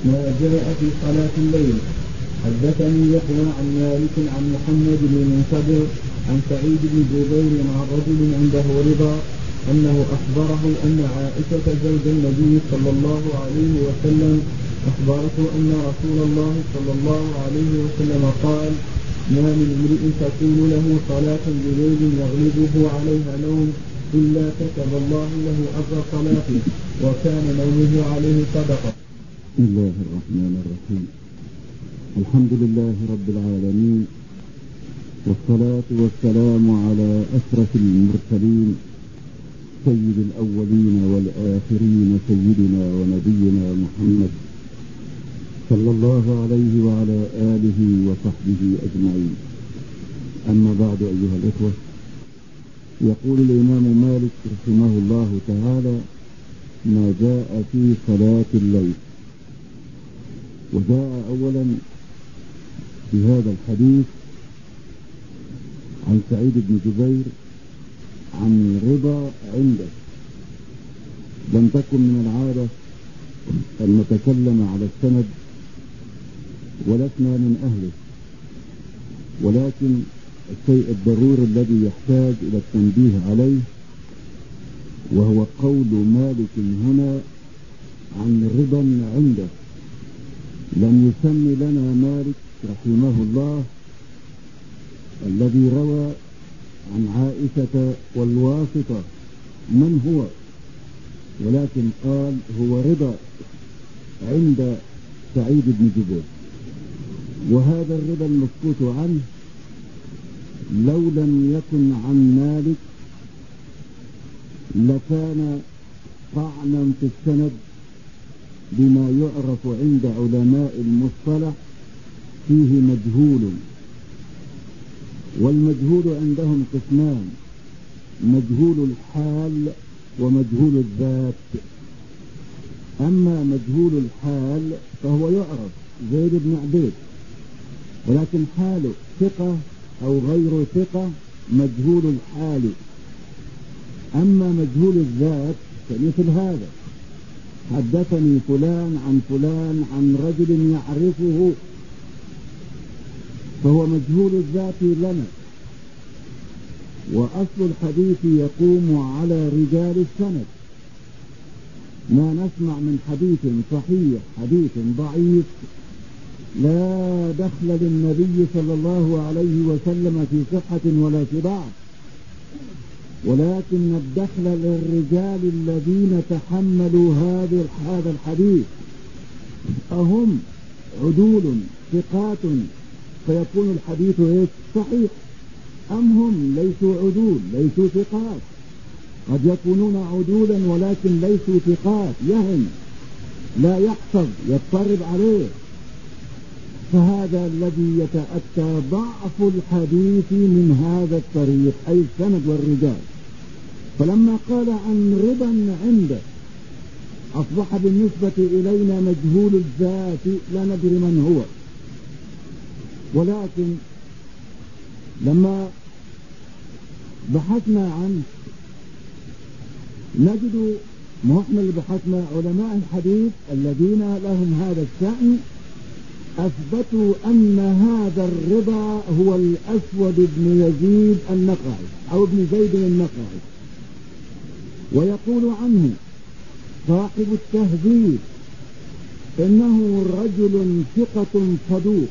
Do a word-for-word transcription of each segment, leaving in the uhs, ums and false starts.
ما جاء في صلاة الليل. حدثني يحيى عن مالك عن محمد بن منكدر عن سعيد بن جبير عن رجل عنده رضا أنه أخبره أن عائشة زوج النبي صلى الله عليه وسلم أخبرته أن رسول الله صلى الله عليه وسلم قال: ما من امرئ تكون له صلاة بليل يغلبه عليها نوم إلا كتب الله له أجر صلاته وكان نومه عليه صدقة. بسم الله الرحمن الرحيم. الحمد لله رب العالمين، والصلاة والسلام على أشرف المرسلين سيد الأولين والآخرين سيدنا ونبينا محمد صلى الله عليه وعلى آله وصحبه أجمعين. أما بعد أيها الإخوة، يقول الإمام مالك رحمه الله تعالى: ما جاء في صلاة الليل. وجاء أولا في هذا الحديث عن سعيد بن جبير عن رضا عنده. لم تكن من العادة أن نتكلم على السند ولسنا من أهله، ولكن الشيء الضروري الذي يحتاج إلى التنبيه عليه وهو قول مالك هنا عن رضا عنده. لم يسم لنا مالك رحمه الله الذي روى عن عائشة والواسطة من هو، ولكن قال هو رضا عند سعيد بن جبير. وهذا الرضا المسكوت عنه لو لم يكن عن مالك لكان طعنا في السند بما يعرف عند علماء المصطلح فيه مجهول. والمجهول عندهم قسمان: مجهول الحال ومجهول الذات. أما مجهول الحال فهو يعرف زيد بن عبيد، ولكن حاله ثقة أو غير ثقة مجهول الحال. أما مجهول الذات فمثل هذا: حدثني فلان عن فلان عن رجل يعرفه، فهو مجهول الذات لنا. وأصل الحديث يقوم على رجال السند. ما نسمع من حديث صحيح حديث ضعيف لا دخل للنبي صلى الله عليه وسلم في صحة ولا في ضعف، ولكن الدخل للرجال الذين تحملوا هذا الحديث أهم عدول ثقات فيكون الحديث صحيح، أم هم ليسوا عدول ليسوا ثقات؟ قد يكونون عدولا ولكن ليسوا ثقات، يهم لا يحفظ يضطرب عليه. فهذا الذي يتأتى ضعف الحديث من هذا الطريق، أي السند والرجال. فلما قال عن رضا عنده أصبح بالنسبة إلينا مجهول الذات لا ندري من هو. ولكن لما بحثنا عنه نجد، ما احنا اللي بحثنا، علماء الحديث الذين لهم هذا الشأن أثبتوا أن هذا الرضا هو الأسود بن يزيد النقعي أو ابن زيد النقعي. ويقول عنه صاحب التهذيب إنه رجل ثقة صدوق.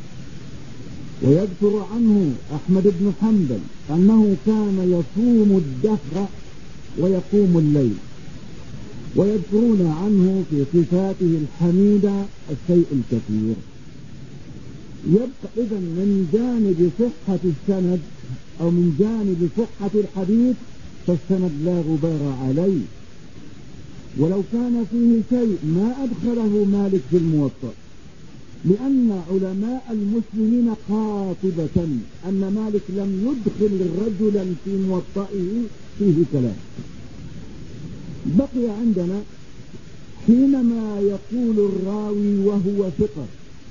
ويذكر عنه أحمد بن حنبل أنه كان يصوم الدهر ويقوم الليل. ويذكرون عنه في صفاته الحميدة الشيء الكثير. يبقى إذن من جانب صحة السند أو من جانب صحة الحديث فالسند لا غبار عليه، ولو كان فيه شيء ما أدخله مالك في الموطأ، لأن علماء المسلمين قاطبة أن مالك لم يدخل رجلا في موطئه فيه كلام. بقي عندنا حينما يقول الراوي وهو ثقة: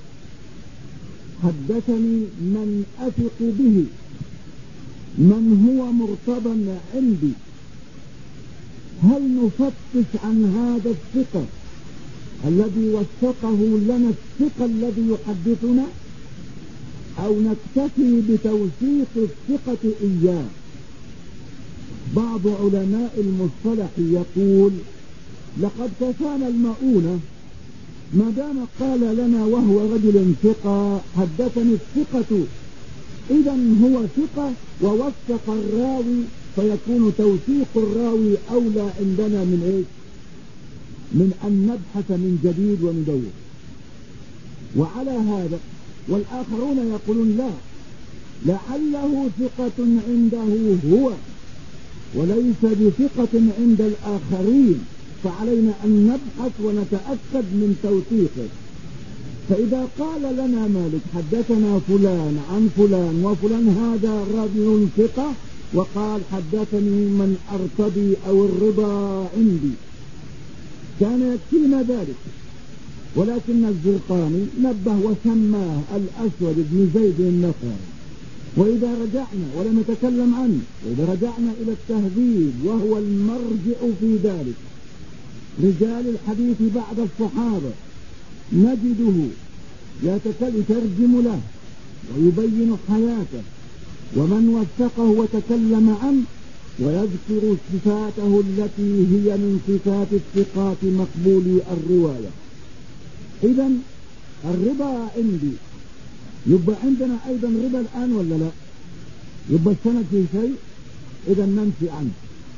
حدثني من أثق به، من هو مرتضى عندي، هل نفتش عن هذا الثقة الذي وثقه لنا الثقة الذي يحدثنا، أو نكتفي بتوثيق الثقة إياه؟ بعض علماء المصطلح يقول لقد كفانا المؤونة ما دام قال لنا وهو رجل ثقة حدثني الثقة، إذا هو ثقة ووثق الراوي، فيكون توثيق الراوي أولى عندنا من إيه؟ من أن نبحث من جديد وندور. وعلى هذا والآخرون يقولون لا، لعله ثقة عنده هو وليس بثقة عند الآخرين، فعلينا أن نبحث ونتأكد من توثيقه. فإذا قال لنا مالك حدثنا فلان عن فلان وفلان هذا رجل ثقة، وقال حدثني من أرتضي أو الرضا عندي، كان يكفينا ذلك. ولكن الزرقاني نبه وسماه الأسود بن زيد النخعي. وإذا رجعنا ولم نتكلم عنه، وإذا رجعنا إلى التهذيب وهو المرجع في ذلك، رجال الحديث بعد الصحابة نجده يترجم له ويبين حياته ومن وثقه وتكلم عنه، ويذكر صفاته التي هي من صفات الثقات مقبول الرواية. إذا الربا عندي، يبقى عندنا أيضا ربا الآن ولا لا؟ يبقى السند في شيء، إذا ننفي عنه.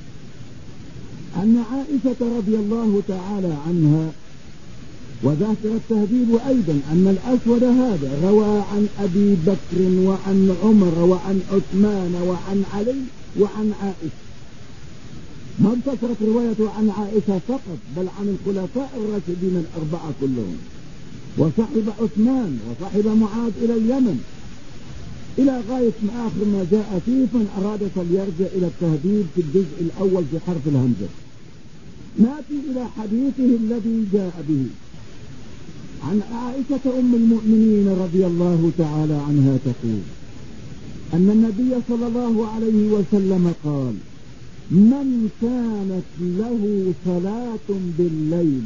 أن عائشة رضي الله تعالى عنها، وذاكر التهذيب أيضا، أن الأسود هذا روى عن أبي بكر وعن عمر وعن عثمان وعن علي وعن عائشة. ما انتصرت روايته عن عائشة فقط، بل عن الخلفاء الراشدين الأربعة كلهم، وصحب عثمان وصحب معاذ إلى اليمن إلى غاية ما آخر ما جاء فيه، من أراد فليرجع إلى التهذيب في الجزء الأول في حرف الهمزة. نأتي إلى حديثه الذي جاء به عن عائشة أم المؤمنين رضي الله تعالى عنها تقول أن النبي صلى الله عليه وسلم قال: من كانت له صلاة بالليل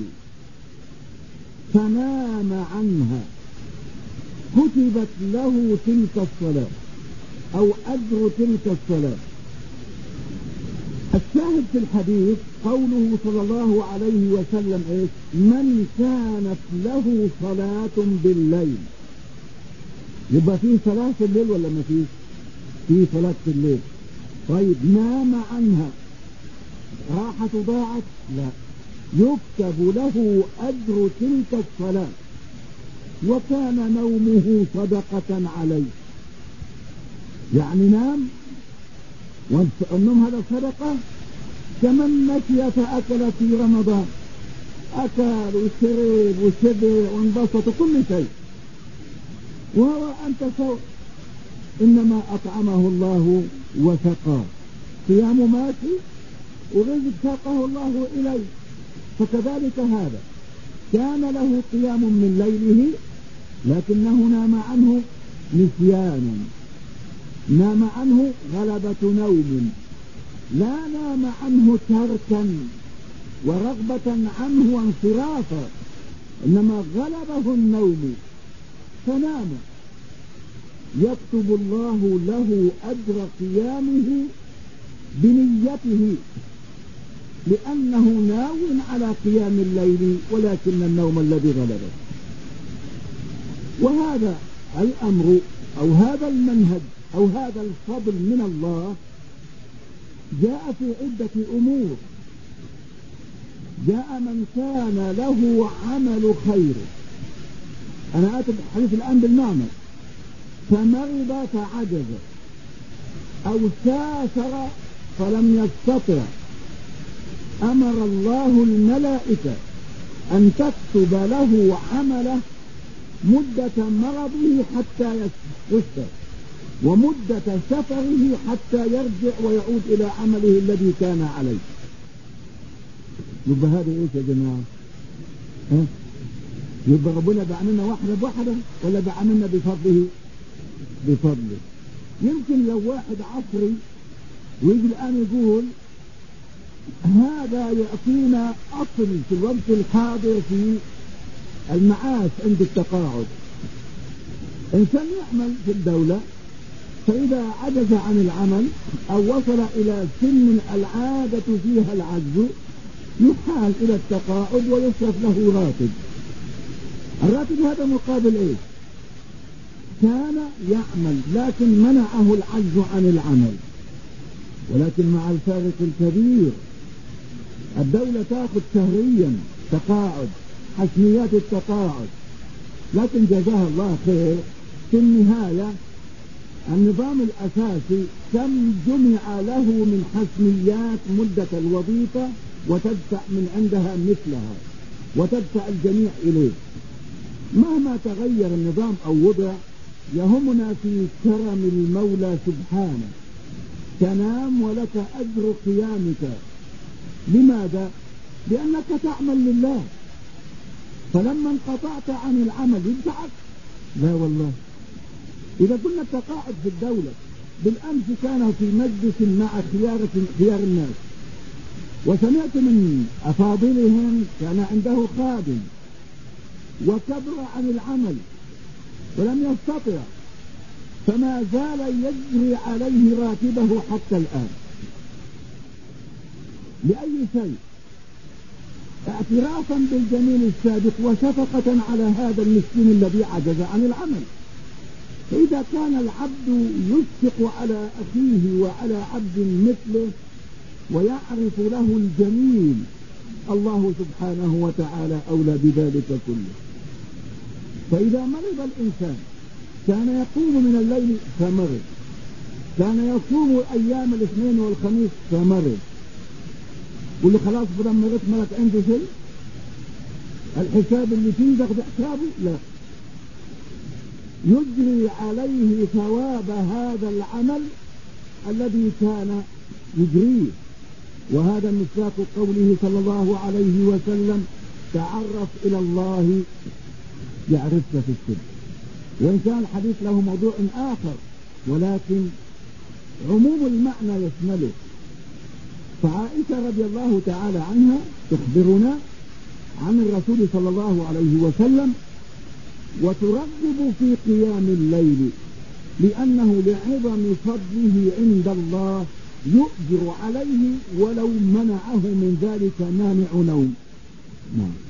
فنام عنها كتبت له تلك الصلاة أو أجر تلك الصلاة. الشاهد في الحديث قوله صلى الله عليه وسلم إيش؟ من كانت له صلاة بالليل. يبقى فيه صلاة في الليل ولا ما فيه؟ فيه صلاة في الليل. طيب نام عنها، راحت ضاعت؟ لا، يكتب له أجر تلك الصلاة، وكان نومه صدقة عليه. يعني نام والنوم هذا صدقة، كمن نسي فأكل في رمضان، أكل وشرب وشبع وانبسط كل شيء، وهو أنت سوء، إنما أطعمه الله وسقاه، صيام ماشي ورزق ساقه الله إليه. فكذلك هذا كان له قيام من ليله، لكنه نام عنه نسيانا، نام عنه غلبة نوم، لا نام عنه تركا ورغبة عنه وانصرافا، إنما غلبه النوم فنام. يكتب الله له أجر قيامه بنيته، لأنه ناو على قيام الليل، ولكن النوم الذي غلبه. وهذا الأمر أو هذا المنهج أو هذا الفضل من الله جاء في عدة أمور. جاء من كان له عمل خير، أنا آتي الحديث الآن بالمعنى، فمرض فعجز أو سافر فلم يستطع، أمر الله الملائكة أن تكتب له عمله مدة مرضه حتى يشفى، ومدة سفره حتى يرجع ويعود إلى عمله الذي كان عليه. يبقى هذا إيش يا جماعة؟ ها؟ يبقى ربنا بعملنا واحدة بواحدة ولا بعملنا بفضله؟ بفضله. يمكن لو واحد عصري ويجي الآن يقول هذا يعطينا أصل في الوقت الحاضر في المعاش عند التقاعد. إنسان يعمل في الدولة، فإذا عجز عن العمل أو وصل إلى سن العادة فيها العجز يحال إلى التقاعد ويصرف له راتب. الراتب هذا مقابل إيه؟ كان يعمل لكن منعه العجز عن العمل، ولكن مع الفارق الكبير الدولة تأخذ شهريا تقاعد، حسميات التقاعد، لكن جزاها الله خير في النهاية النظام الأساسي كم جمع له من حسميات مدة الوظيفة وتدفع من عندها مثلها وتدفع الجميع إليه. مهما تغير النظام أو وضع يهمنا في كرم المولى سبحانه، تنام ولك أجر قيامك. لماذا؟ لأنك تعمل لله، فلما انقطعت عن العمل ينفعك؟ لا والله. إذا كنا التقاعد في الدولة، بالأمس كان في مجلس مع خيار خيار الناس وسمعت من أفاضلهم كان عنده خادم وكبر عن العمل ولم يستطع، فما زال يجري عليه راتبه حتى الآن. لأي شيء؟ اعترافا بالجميل السابق وشفقة على هذا المسكين الذي عجز عن العمل. فإذا كان العبد يشفق على أخيه وعلى عبد مثله ويعرف له الجميل، الله سبحانه وتعالى أولى بذلك كله. فإذا مرض الإنسان كان يقوم من الليل فمرض، كان يصوم أيام الاثنين والخميس فمرض، قل له خلاص بدل مرض مرض عنده شيء؟ الحساب اللي فيه تاخذ حسابه؟ لا، يجري عليه ثواب هذا العمل الذي كان يجريه. وهذا مصداق قوله صلى الله عليه وسلم: تعرف إلى الله يعرفك في السر. وإن كان الحديث له موضوع آخر ولكن عموم المعنى يشمله. فعائشة رضي الله تعالى عنها تخبرنا عن الرسول صلى الله عليه وسلم وترغب في قيام الليل، لأنه لعظم فضله عند الله يؤجر عليه ولو منعه من ذلك مانع نوم. نعم.